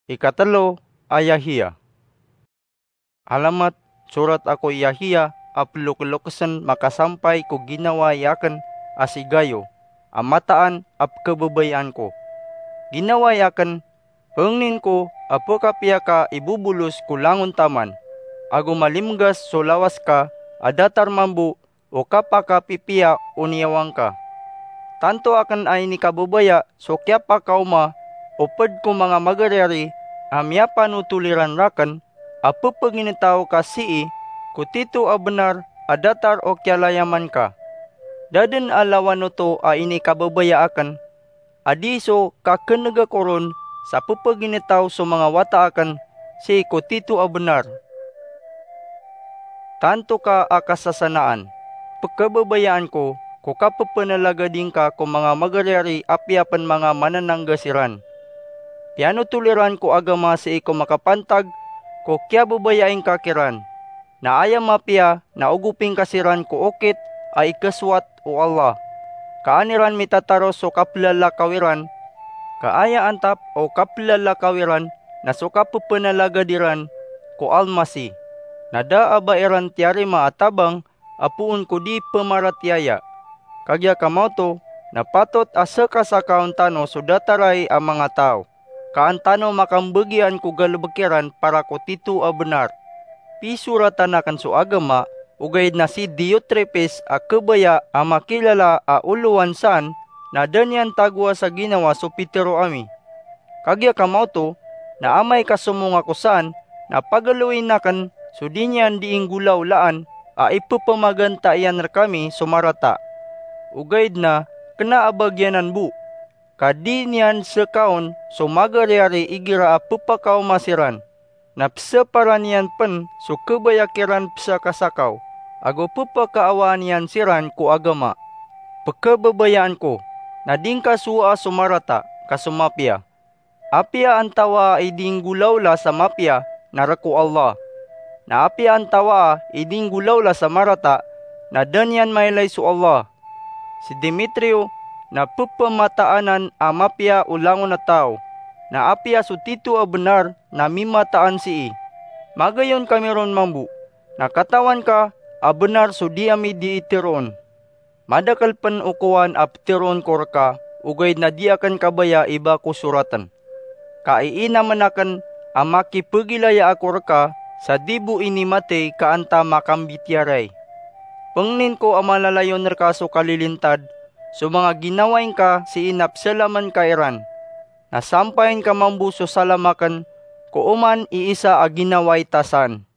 Ikatalo, Yahiya. Alamat, surat ako Yahiya, aplukulokasan makasampay ko ginawa yakan asigayo, amataan ap kababayaan ko. Ginawa yakan, pengnin ko, apakapya ka ibubulos kulangon taman, ago malimgas so lawas ka, adatar mambu, o kapaka pipia uniyawang ka. Tanto akan ay ni kababaya, so kya pa kauma, upad ko mga magarari, amya panutuliran rakan, apo paginitaw ka sii, kutito a benar, adatar o kyalayaman ka. Daden alawan to a ini kababaya akan, adiso kakenaga koron, sa pupaginitaw so mga wata akan, si kutito a benar. Tanto ka akasasanaan, pagkababayaan ko, kapapanalaga din ka kung mga magarari apyapan mga manananggasiran. Piano tuliran ko agama sa iko makapantag, ko kya babayain kakiran. Na ayam mapya, na uguping kasiran ko okit, ay ikaswat o Allah. Kaaniran mitataros o kaplala kawiran, kaaya antap o kaplala kawiran, na so kapapanalaga diran, ko almasi. Nada abairan tiari maatabang, apuun ko di pemaratyaya. Kagya kamauto, na patot asa kasakaon tano sudataray ang mga tao. Kaantano makambagian ko galabakiran para ko tito a benar. Pisuratan akan so agama, ugay na si Diotrepes a kabaya a makilala a uluan saan, na danyan tagwa sa ginawa so pitero ami. Kagya kamauto, na amay kasumong ako saan, na pagaluin nakan, so dinyan diing gulaw laan, a ipupamaganta iyan kami sumarata. Ugaid na, kena abagyanan bu. Kadi niyan sekaon, so magariari igira a pupakaw masiran. Napsa paranian pen, so kebayakiran psa kasakaw. Ago pupakaawaan niyan siran ko agama. Pagkababayaan ko, na ding kasua sumarata, kasumapya. Apya antawa iding gulawla sa mapya, naraku Allah. Na apya antawa iding gulawla sa marata, na danyan maylay su Allah. Si Demetrio, na pupamataanan amapya ulangon na tao, na apya sutito a benar na mimataan sii. Magayon kami ron mambu, na katawan ka, a benar so diami di itiron. Madakal pan ukuan aptiron korka, ugay na di akan kabaya iba ko suratan. Kaiina manakan, amaki pagilaya ako ka, sa dibu ini mate kaanta makambityaray. Pengnin ko amalalayon nerkaso kalilintad, so mga ginawain ka si inapsalaman kairan. Nasampayin ka mambuso salamakan, ko uman iisa a ginaway tasan.